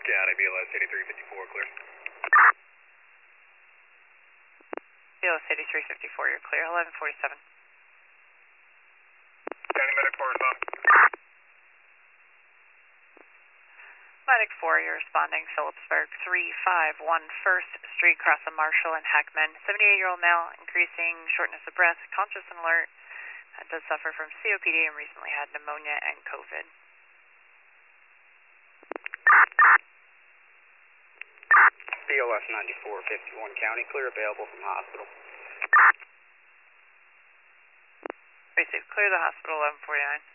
County, BLS 8354, clear. BLS 8354, you're clear. 1147. County Medic 4 respond. Medic 4, you're responding. Phillipsburg 351 First Street, crossing Marshall and Heckman. 78-year-old male, increasing shortness of breath, conscious and alert. Does suffer from COPD and recently had pneumonia and COVID. BLS 9451 County, clear available from hospital. Basic, clear the hospital 1149.